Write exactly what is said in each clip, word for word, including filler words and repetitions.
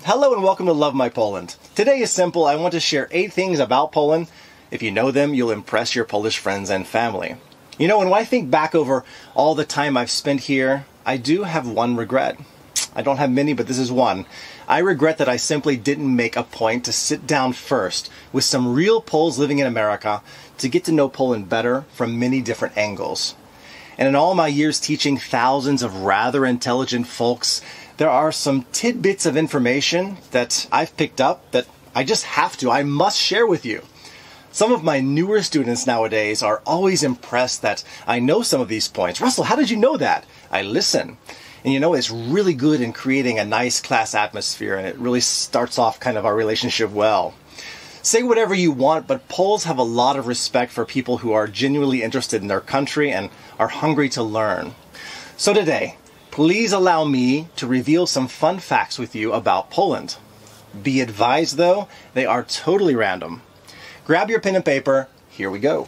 Hello and welcome to Love My Poland. Today is simple. I want to share eight things about Poland. If you know them, you'll impress your Polish friends and family. You know, and when I think back over all the time I've spent here, I do have one regret. I don't have many, but this is one. I regret that I simply didn't make a point to sit down first with some real Poles living in America to get to know Poland better from many different angles. And in all my years teaching thousands of rather intelligent folks, there are some tidbits of information that I've picked up that I just have to, I must share with you. Some of my newer students nowadays are always impressed that I know some of these points. Russell, how did you know that? I listen. And you know, it's really good in creating a nice class atmosphere, and it really starts off kind of our relationship well. Say whatever you want, but Poles have a lot of respect for people who are genuinely interested in their country and are hungry to learn. So today, please allow me to reveal some fun facts with you about Poland. Be advised though, they are totally random. Grab your pen and paper, here we go.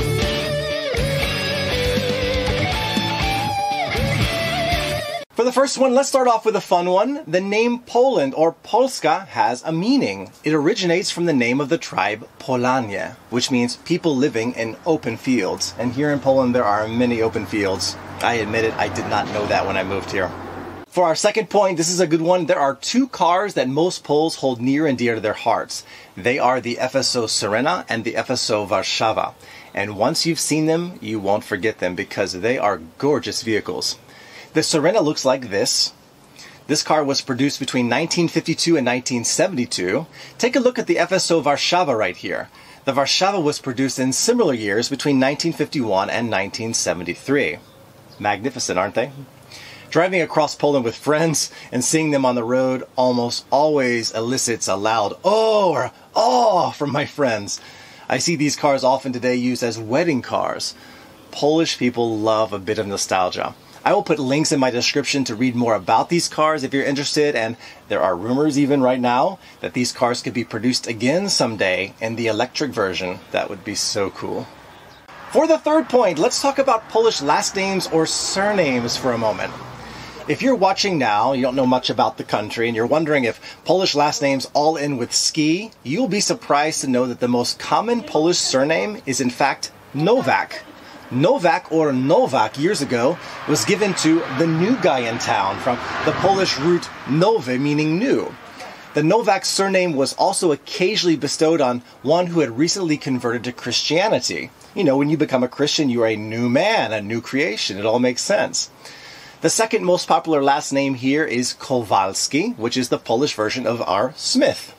For the first one, let's start off with a fun one. The name Poland or Polska has a meaning. It originates from the name of the tribe Polanie, which means people living in open fields. And here in Poland, there are many open fields. I admit it, I did not know that when I moved here. For our second point, this is a good one. There are two cars that most Poles hold near and dear to their hearts. They are the F S O Syrena and the F S O Warszawa. And once you've seen them, you won't forget them because they are gorgeous vehicles. The Syrena looks like this. This car was produced between nineteen fifty-two and nineteen seventy-two. Take a look at the F S O Warszawa right here. The Warszawa was produced in similar years between nineteen fifty-one and nineteen seventy-three. Magnificent, aren't they? Driving across Poland with friends and seeing them on the road almost always elicits a loud "oh" or "oh" from my friends. I see these cars often today used as wedding cars. Polish people love a bit of nostalgia. I will put links in my description to read more about these cars if you're interested, and there are rumors even right now that these cars could be produced again someday in the electric version. That would be so cool. For the third point, let's talk about Polish last names or surnames for a moment. If you're watching now, you don't know much about the country, and you're wondering if Polish last names all end with ski, you'll be surprised to know that the most common Polish surname is in fact Nowak. Nowak or Nowak years ago was given to the new guy in town from the Polish root nowy, meaning new. The Nowak surname was also occasionally bestowed on one who had recently converted to Christianity. You know, when you become a Christian, you are a new man, a new creation. It all makes sense. The second most popular last name here is Kowalski, which is the Polish version of our Smith.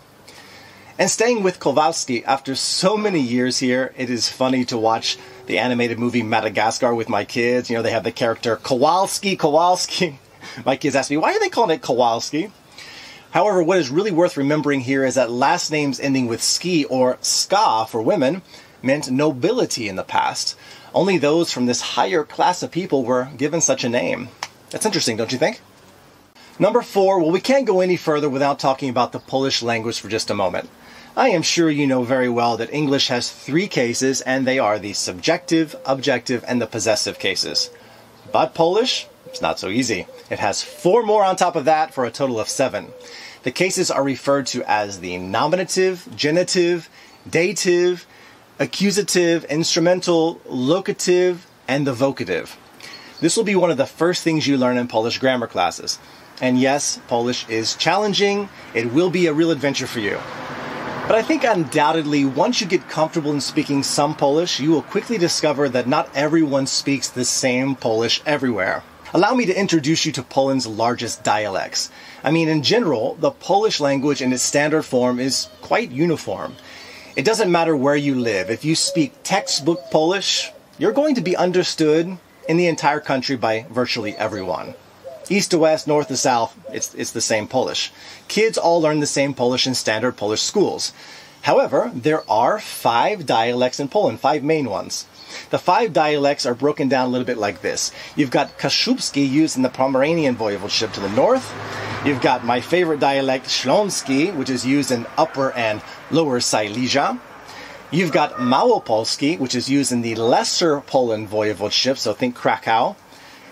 And staying with Kowalski, after so many years here, it is funny to watch the animated movie Madagascar with my kids. You know, they have the character Kowalski, Kowalski. My kids ask me, why are they calling it Kowalski? However, what is really worth remembering here is that last names ending with ski or ska for women meant nobility in the past. Only those from this higher class of people were given such a name. That's interesting, don't you think? Number four, well, we can't go any further without talking about the Polish language for just a moment. I am sure you know very well that English has three cases, and they are the subjective, objective, and the possessive cases. But Polish, it's not so easy. It has four more on top of that for a total of seven. The cases are referred to as the nominative, genitive, dative, accusative, instrumental, locative, and the vocative. This will be one of the first things you learn in Polish grammar classes. And yes, Polish is challenging. It will be a real adventure for you. But I think undoubtedly, once you get comfortable in speaking some Polish, you will quickly discover that not everyone speaks the same Polish everywhere. Allow me to introduce you to Poland's largest dialects. I mean, in general, the Polish language in its standard form is quite uniform. It doesn't matter where you live. If you speak textbook Polish, you're going to be understood in the entire country by virtually everyone. East to west, north to south, it's, it's the same Polish. Kids all learn the same Polish in standard Polish schools. However, there are five dialects in Poland, five main ones. The five dialects are broken down a little bit like this. You've got Kaszubski used in the Pomeranian voivodeship to the north. You've got my favorite dialect, Śląski, which is used in Upper and Lower Silesia. You've got Małopolski, which is used in the Lesser Poland voivodeship, so think Krakow.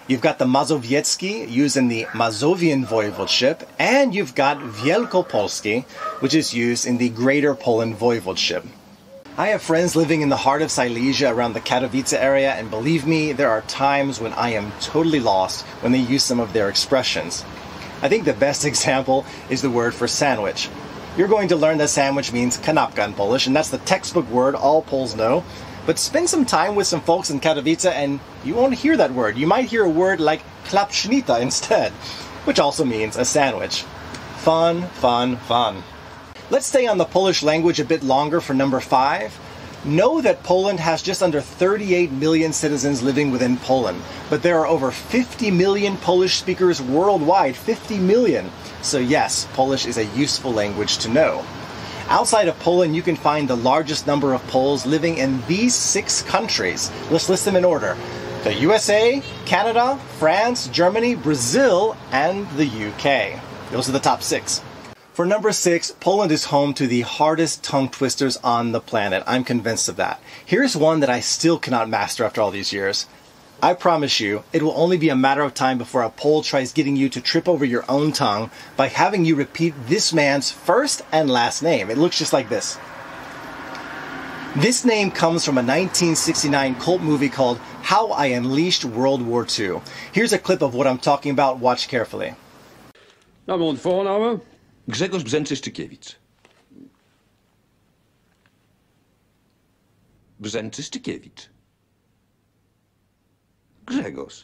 You've got the Mazowiecki, used in the Mazovian voivodeship, and you've got Wielkopolski, which is used in the Greater Poland voivodeship. I have friends living in the heart of Silesia around the Katowice area, and believe me, there are times when I am totally lost when they use some of their expressions. I think the best example is the word for sandwich. You're going to learn that sandwich means kanapka in Polish, and that's the textbook word all Poles know. But spend some time with some folks in Katowice and you won't hear that word. You might hear a word like chlapsznita instead, which also means a sandwich. Fun, fun, fun. Let's stay on the Polish language a bit longer for number five. Know that Poland has just under thirty-eight million citizens living within Poland, but there are over fifty million Polish speakers worldwide, fifty million. So yes, Polish is a useful language to know. Outside of Poland, you can find the largest number of Poles living in these six countries. Let's list them in order. The U S A, Canada, France, Germany, Brazil, and the U K. Those are the top six. For number six, Poland is home to the hardest tongue twisters on the planet. I'm convinced of that. Here's one that I still cannot master after all these years. I promise you, it will only be a matter of time before a Pole tries getting you to trip over your own tongue by having you repeat this man's first and last name. It looks just like this. This name comes from a nineteen sixty-nine cult movie called How I Unleashed World War Two. Here's a clip of what I'm talking about. Watch carefully. Name und Vorname? Grzegorz Brzęczy-Stykiewicz. Brzęczy-Stykiewicz. Grzegorz.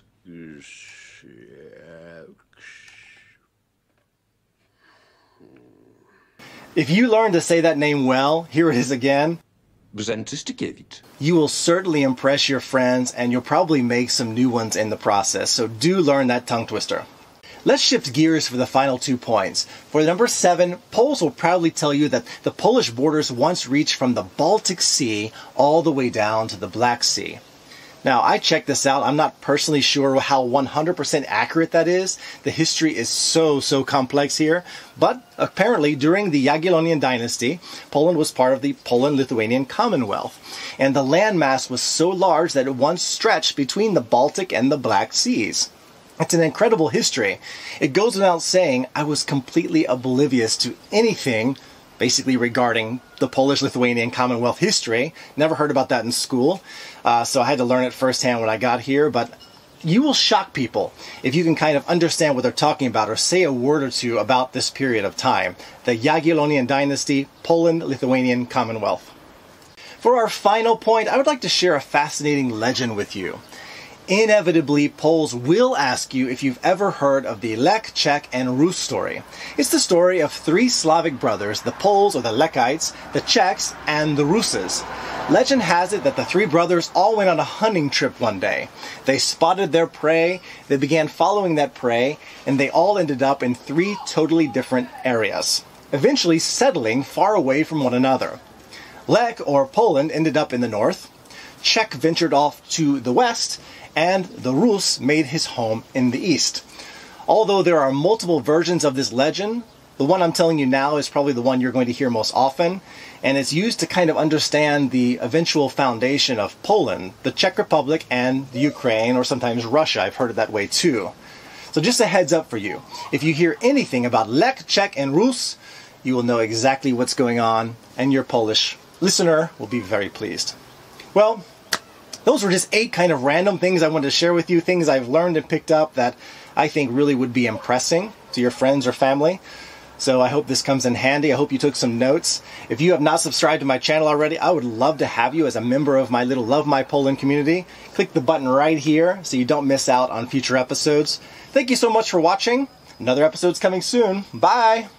If you learn to say that name well, here it is again. Brzęczy-Stykiewicz. You will certainly impress your friends and you'll probably make some new ones in the process. So do learn that tongue twister. Let's shift gears for the final two points. For number seven, Poles will proudly tell you that the Polish borders once reached from the Baltic Sea all the way down to the Black Sea. Now, I checked this out. I'm not personally sure how one hundred percent accurate that is. The history is so, so complex here. But apparently, during the Jagiellonian dynasty, Poland was part of the Poland-Lithuanian Commonwealth. And the landmass was so large that it once stretched between the Baltic and the Black Seas. It's an incredible history. It goes without saying, I was completely oblivious to anything basically regarding the Polish-Lithuanian Commonwealth history. Never heard about that in school, uh, so I had to learn it firsthand when I got here. But you will shock people if you can kind of understand what they're talking about or say a word or two about this period of time. The Jagiellonian dynasty, Poland-Lithuanian Commonwealth. For our final point, I would like to share a fascinating legend with you. Inevitably, Poles will ask you if you've ever heard of the Lech, Czech, and Rus story. It's the story of three Slavic brothers, the Poles or the Lechites, the Czechs, and the Ruses. Legend has it that the three brothers all went on a hunting trip one day. They spotted their prey, they began following that prey, and they all ended up in three totally different areas, eventually settling far away from one another. Lech, or Poland, ended up in the north, Czech ventured off to the west, and the Rus made his home in the east. Although there are multiple versions of this legend, the one I'm telling you now is probably the one you're going to hear most often, and it's used to kind of understand the eventual foundation of Poland, the Czech Republic, and the Ukraine, or sometimes Russia. I've heard it that way too. So just a heads up for you. If you hear anything about Lech, Czech, and Rus, you will know exactly what's going on, and your Polish listener will be very pleased. Well, those were just eight kind of random things I wanted to share with you, things I've learned and picked up that I think really would be impressing to your friends or family. So I hope this comes in handy. I hope you took some notes. If you have not subscribed to my channel already, I would love to have you as a member of my little Love My Poland community. Click the button right here so you don't miss out on future episodes. Thank you so much for watching. Another episode's coming soon. Bye!